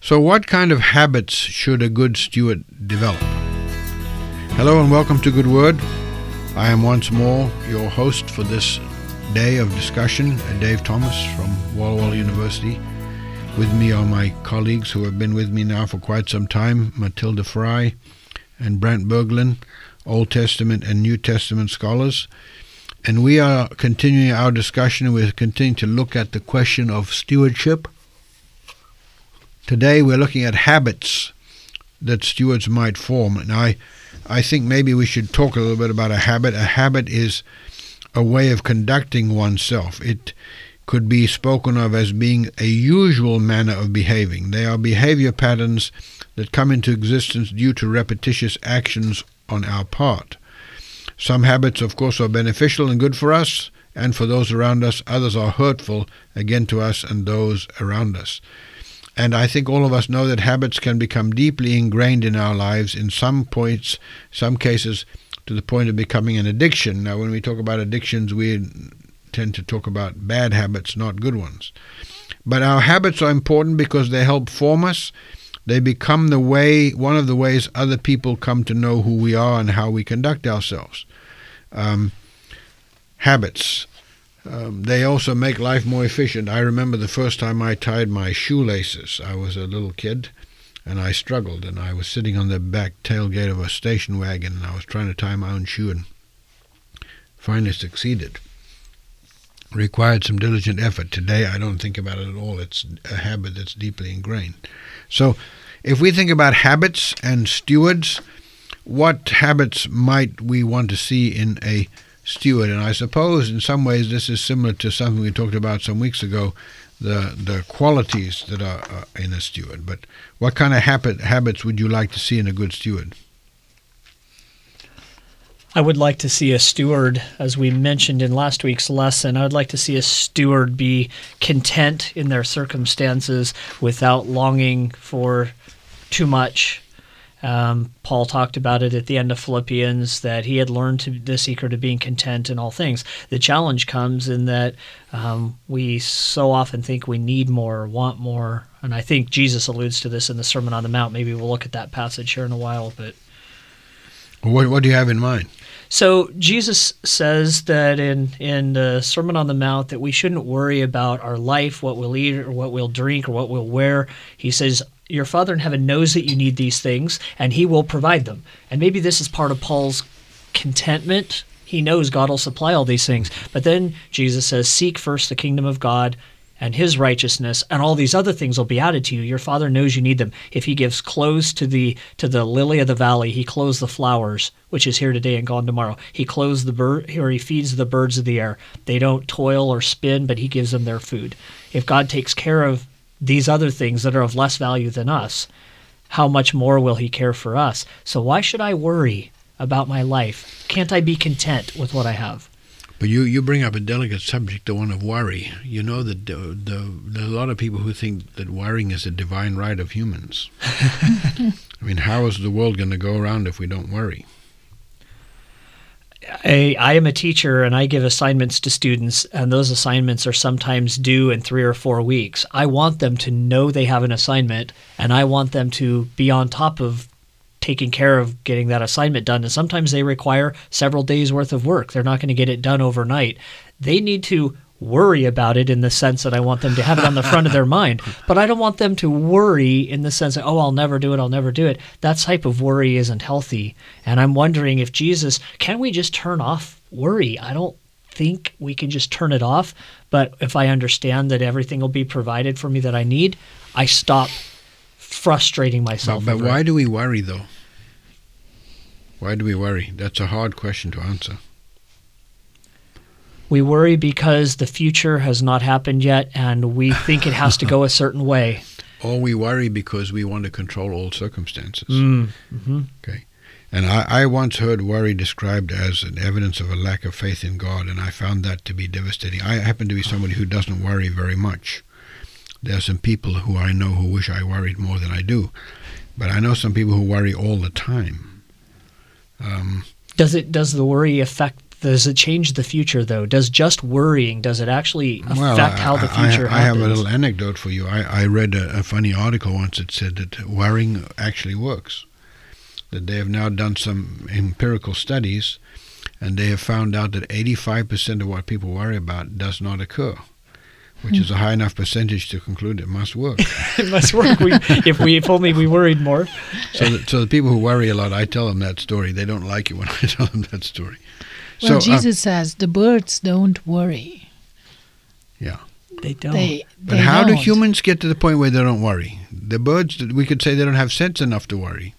So what kind of habits should a good steward develop? Hello and welcome to Good Word. I am once more your host for this day of discussion, Dave Thomas from Walla Walla University. With me are my colleagues who have been with me now for quite some time, Matilda Fry and Brent Berglund, Old Testament and New Testament scholars. And we are continuing our discussion. We're continuing to look at the question of stewardship. Today we're looking at habits that stewards might form. And I think maybe we should talk a little bit about a habit. A habit is a way of conducting oneself. It could be spoken of as being a usual manner of behaving. They are behavior patterns that come into existence due to repetitious actions on our part. Some habits, of course, are beneficial and good for us and for those around us. Others are hurtful, again, to us and those around us. And I think all of us know that habits can become deeply ingrained in our lives in some cases to the point of becoming an addiction. Now, when we talk about addictions, we tend to talk about bad habits, not good ones. But our habits are important because they help form us. They become one of the ways other people come to know who we are and how we conduct ourselves. Habits. They also make life more efficient. I remember the first time I tied my shoelaces. I was a little kid, and I struggled, and I was sitting on the back tailgate of a station wagon, and I was trying to tie my own shoe, and finally succeeded. Required some diligent effort. Today, I don't think about it at all. It's a habit that's deeply ingrained. So, if we think about habits and stewards, what habits might we want to see in a steward? And I suppose in some ways this is similar to something we talked about some weeks ago, the qualities that are in a steward. But what kind of habits would you like to see in a good steward? I would like to see a steward, as we mentioned in last week's lesson, I would like to see a steward be content in their circumstances without longing for too much. Paul talked about it at the end of Philippians, that he had learned the secret of being content in all things. The challenge comes in that we so often think we need more, want more, and I think Jesus alludes to this in the Sermon on the Mount. Maybe we'll look at that passage here in a while. But what do you have in mind? So Jesus says that in the Sermon on the Mount that we shouldn't worry about our life, what we'll eat or what we'll drink or what we'll wear. He says, your Father in heaven knows that you need these things, and he will provide them. And maybe this is part of Paul's contentment. He knows God will supply all these things. But then Jesus says, seek first the kingdom of God and his righteousness, and all these other things will be added to you. Your Father knows you need them. If he gives clothes to the lily of the valley, he clothes the flowers, which is here today and gone tomorrow. He clothes he feeds the birds of the air. They don't toil or spin, but he gives them their food. If God takes care of these other things that are of less value than us, how much more will he care for us? So why should I worry about my life? Can't I be content with what I have? But you bring up a delicate subject, the one of worry. You know that there are a lot of people who think that worrying is a divine right of humans. I mean, how is the world going to go around if we don't worry? I am a teacher, and I give assignments to students, and those assignments are sometimes due in 3 or 4 weeks. I want them to know they have an assignment, and I want them to be on top of taking care of getting that assignment done. And sometimes they require several days' worth of work. They're not going to get it done overnight. They need to worry about it in the sense that I want them to have it on the front of their mind. But I don't want them to worry in the sense that, I'll never do it. That type of worry isn't healthy. And I'm wondering if can we just turn off worry? I don't think we can just turn it off. But if I understand that everything will be provided for me that I need, I stop frustrating myself. But why do we worry, though? Why do we worry? That's a hard question to answer. We worry because the future has not happened yet, and we think it has to go a certain way. Or we worry because we want to control all circumstances. Mm-hmm. Okay. And I once heard worry described as an evidence of a lack of faith in God, and I found that to be devastating. I happen to be somebody who doesn't worry very much. There are some people who I know who wish I worried more than I do. But I know some people who worry all the time. Does the worry affect Does it change the future, though? Does just worrying, does it actually affect how the future I have happens? a little anecdote for you. I read a funny article once that said that worrying actually works. That they have now done some empirical studies, and they have found out that 85% of what people worry about does not occur, which is a high enough percentage to conclude it must work. It must work. If only we worried more. So the people who worry a lot, I tell them that story. They don't like it when I tell them that story. Well, Jesus says the birds don't worry. Yeah. They don't. But how do humans get to the point where they don't worry? The birds, we could say they don't have sense enough to worry.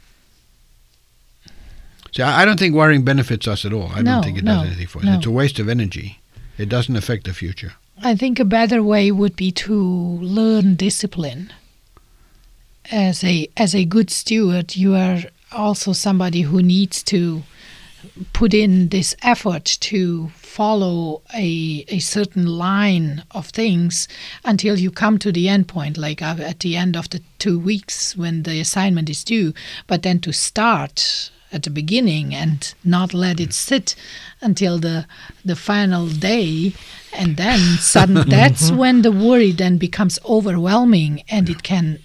See, I don't think worrying benefits us at all. I don't think it does anything for us. It's a waste of energy. It doesn't affect the future. I think a better way would be to learn discipline. As a good steward, you are also somebody who needs to put in this effort to follow a certain line of things until you come to the end point, like at the end of the 2 weeks when the assignment is due, but then to start at the beginning and not let it sit until the final day, and then suddenly that's when the worry then becomes overwhelming, and it can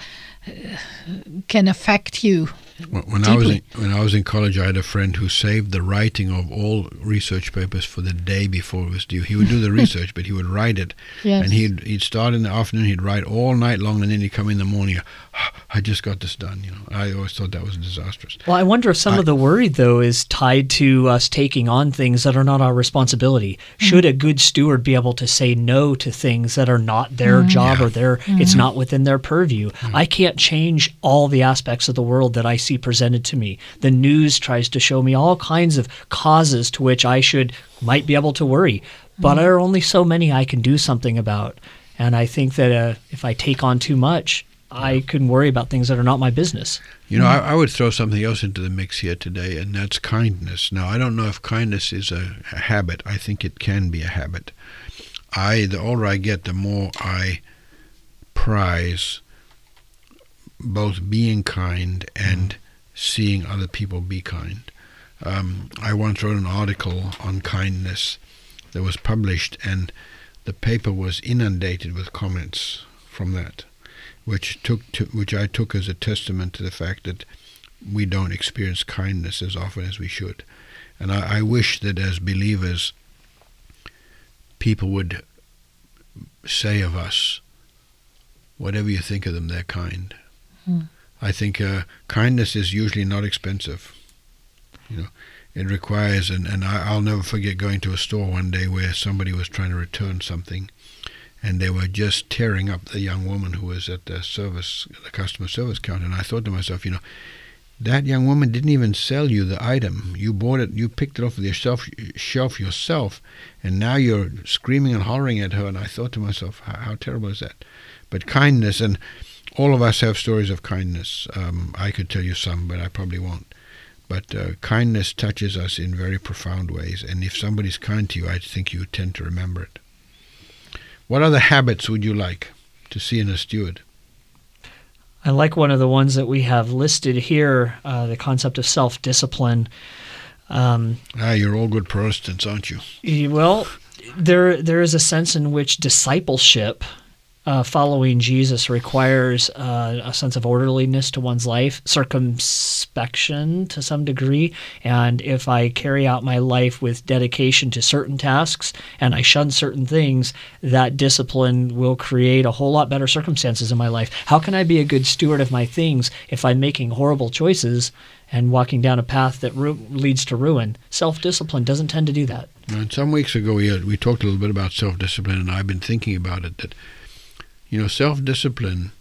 affect you. When I was in college, I had a friend who saved the writing of all research papers for the day before it was due. He would do the research, but he would write it. Yes. And he'd start in the afternoon, he'd write all night long, and then he'd come in the morning, I just got this done. I always thought that was disastrous. Well, I wonder if some of the worry, though, is tied to us taking on things that are not our responsibility. Should a good steward be able to say no to things that are not their job or it's not within their purview? I can't change all the aspects of the world that I see presented to me. The news tries to show me all kinds of causes to which I might be able to worry, but there are only so many I can do something about. And I think that if I take on too much, I can worry about things that are not my business. I would throw something else into the mix here today, and that's kindness. Now, I don't know if kindness is a habit. I think it can be a habit. The older I get, the more I prize both being kind and seeing other people be kind. I once wrote an article on kindness that was published, and the paper was inundated with comments from that, which I took as a testament to the fact that we don't experience kindness as often as we should. And I wish that as believers, people would say of us, whatever you think of them, they're kind. I think kindness is usually not expensive. It requires, and I'll never forget going to a store one day where somebody was trying to return something, and they were just tearing up the young woman who was at the customer service counter. And I thought to myself, that young woman didn't even sell you the item. You bought it, you picked it off the shelf yourself, and now you're screaming and hollering at her. And I thought to myself, how terrible is that? But kindness, and all of us have stories of kindness. I could tell you some, but I probably won't. But kindness touches us in very profound ways, and if somebody's kind to you, I think you tend to remember it. What other habits would you like to see in a steward? I like one of the ones that we have listed here, the concept of self-discipline. You're all good Protestants, aren't you? Well, there is a sense in which discipleship, following Jesus, requires a sense of orderliness to one's life, circumspection to some degree. And if I carry out my life with dedication to certain tasks and I shun certain things, that discipline will create a whole lot better circumstances in my life. How can I be a good steward of my things if I'm making horrible choices and walking down a path that leads to ruin? Self-discipline doesn't tend to do that. And some weeks ago we talked a little bit about self-discipline, and I've been thinking about it, that self-discipline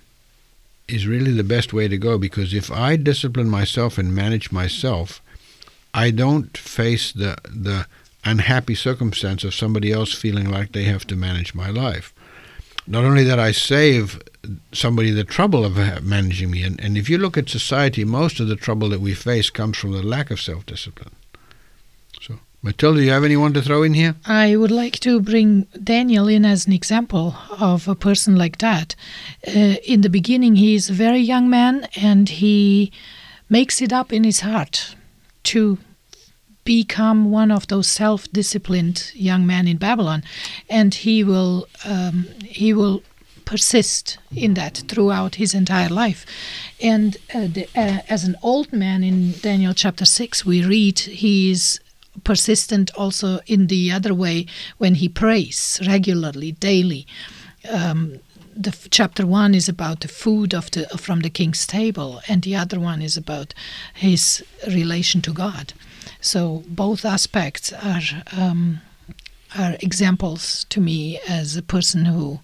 is really the best way to go, because if I discipline myself and manage myself, I don't face the unhappy circumstance of somebody else feeling like they have to manage my life. Not only that, I save somebody the trouble of managing me. And if you look at society, most of the trouble that we face comes from the lack of self-discipline. So, Matilda, do you have anyone to throw in here? I would like to bring Daniel in as an example of a person like that. In the beginning, he is a very young man, and he makes it up in his heart to become one of those self-disciplined young men in Babylon, and he will persist in that throughout his entire life. And as an old man in Daniel chapter 6, we read he is persistent also in the other way when he prays regularly, daily. Chapter 1 is about the food from the king's table, and the other one is about his relation to God. So both aspects are examples to me as a person who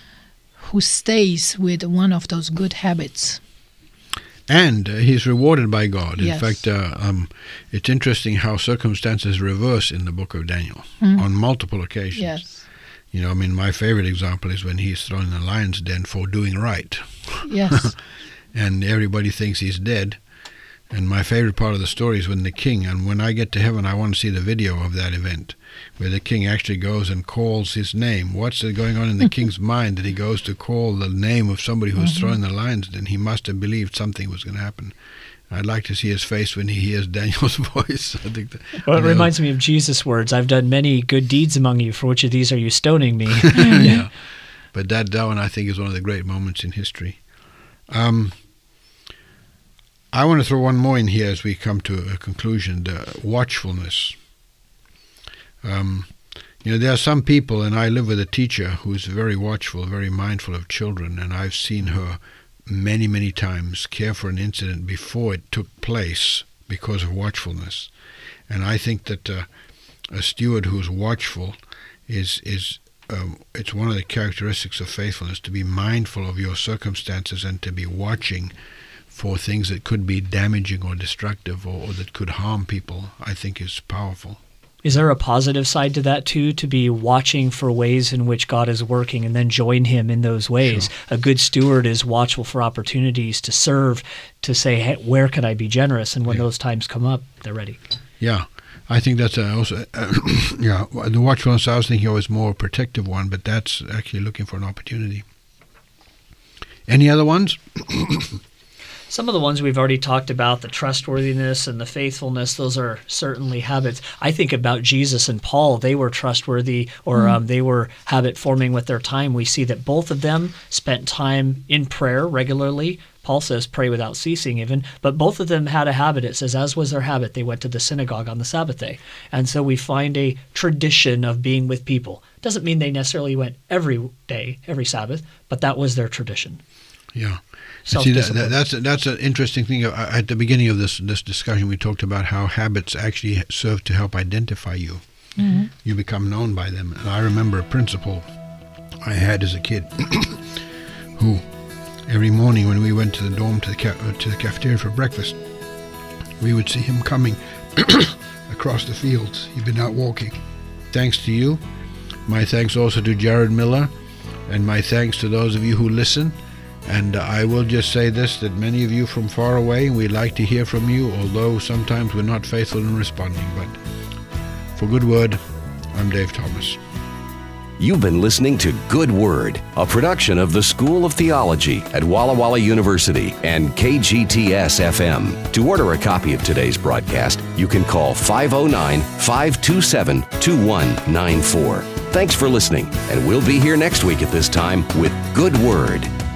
stays with one of those good habits. And he's rewarded by God. Yes. In fact, it's interesting how circumstances reverse in the book of Daniel on multiple occasions. Yes. You know, I mean, my favorite example is when he's thrown in the lion's den for doing right. Yes. And everybody thinks he's dead. And my favorite part of the story is when the king, and when I get to heaven, I want to see the video of that event, where the king actually goes and calls his name. What's going on in the king's mind that he goes to call the name of somebody who was thrown in the lion's den? He must have believed something was going to happen. I'd like to see his face when he hears Daniel's voice. I think Well, it reminds me of Jesus' words, I've done many good deeds among you, for which of these are you stoning me? Yeah. But that one, I think, is one of the great moments in history. I want to throw one more in here as we come to a conclusion, the watchfulness. There are some people, and I live with a teacher who's very watchful, very mindful of children, and I've seen her many, many times care for an incident before it took place because of watchfulness. And I think that a steward who's watchful is it's one of the characteristics of faithfulness, to be mindful of your circumstances and to be watching for things that could be damaging or destructive or that could harm people, I think is powerful. Is there a positive side to that too, to be watching for ways in which God is working and then join him in those ways? Sure. A good steward is watchful for opportunities to serve, to say, hey, where could I be generous? And when those times come up, they're ready. Yeah, I think that's also, the watchfulness I was thinking of is more a protective one, but that's actually looking for an opportunity. Any other ones? Some of the ones we've already talked about, the trustworthiness and the faithfulness, those are certainly habits. I think about Jesus and Paul. They were trustworthy, or they were habit-forming with their time. We see that both of them spent time in prayer regularly. Paul says pray without ceasing even, but both of them had a habit. It says, as was their habit, they went to the synagogue on the Sabbath day. And so we find a tradition of being with people. Doesn't mean they necessarily went every day, every Sabbath, but that was their tradition. Yeah. See, that's an interesting thing. At the beginning of this discussion, we talked about how habits actually serve to help identify you. Mm-hmm. You become known by them. And I remember a principal I had as a kid who every morning when we went to the dorm to the cafeteria for breakfast, we would see him coming across the fields. He'd been out walking. Thanks to you. My thanks also to Jared Miller, and my thanks to those of you who listen. And I will just say this, that many of you from far away, we'd like to hear from you, although sometimes we're not faithful in responding. But for Good Word, I'm Dave Thomas. You've been listening to Good Word, a production of the School of Theology at Walla Walla University and KGTS-FM. To order a copy of today's broadcast, you can call 509-527-2194. Thanks for listening, and we'll be here next week at this time with Good Word.